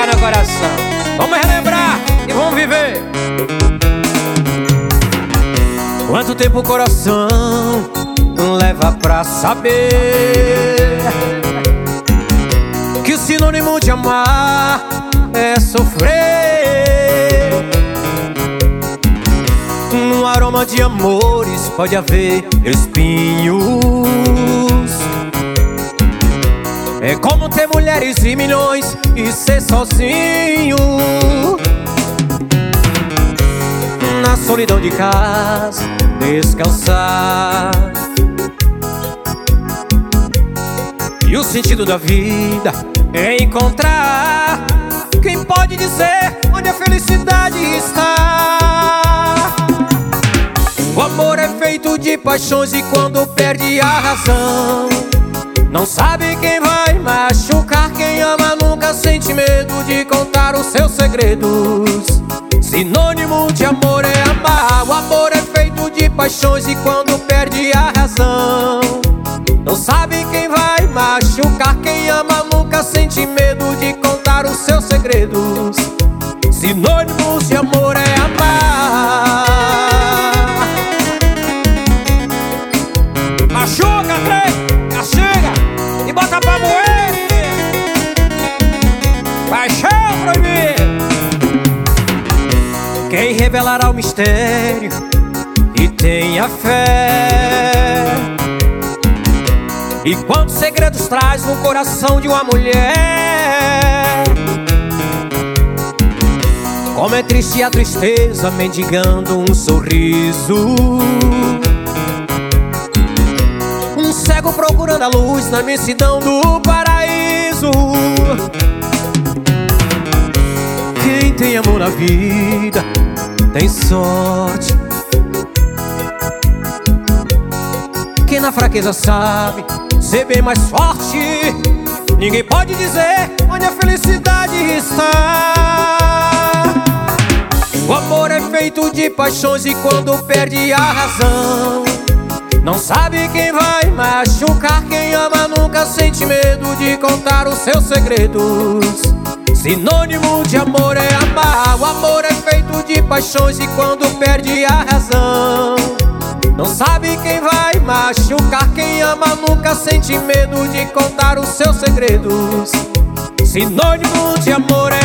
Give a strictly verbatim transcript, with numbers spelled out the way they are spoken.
tocar no coração. Vamos relembrar e vamos viver. Quanto tempo o coração leva pra saber que o sinônimo de amar é sofrer? No aroma de amores pode haver espinhos. É como ter mulheres e milhões e ser sozinho. Na solidão de casa descansar. E o sentido da vida é encontrar quem pode dizer onde a felicidade está. O amor é feito de paixões e quando perde a razão, não sabe quem vai machucar. Quem ama nunca sente medo de contar os seus segredos. Sinônimo de amor é amar. O amor é feito de paixões e quando perde a razão, não sabe quem vai machucar. Quem ama nunca sente medo de contar os seus segredos. Sinônimos de amor é amar. Machuca, trem, castiga e bota pra moer. Paixão proibida. Quem revelará o mistério e tenha fé, e quantos segredos traz no coração de uma mulher. Como é triste a tristeza mendigando um sorriso. Um cego procurando a luz na imensidão do paraíso. Quem tem amor na vida tem sorte. Quem na fraqueza sabe ser bem mais forte. Ninguém pode dizer onde a felicidade está. O amor é feito de paixões e quando perde a razão, não sabe quem vai machucar. Quem ama nunca sente medo de contar os seus segredos. Sinônimo de amor é amar. O amor é feito de paixões e quando perde a razão, não sabe quem vai machucar. Quem ama nunca sente medo de contar os seus segredos. Sinônimo de amor é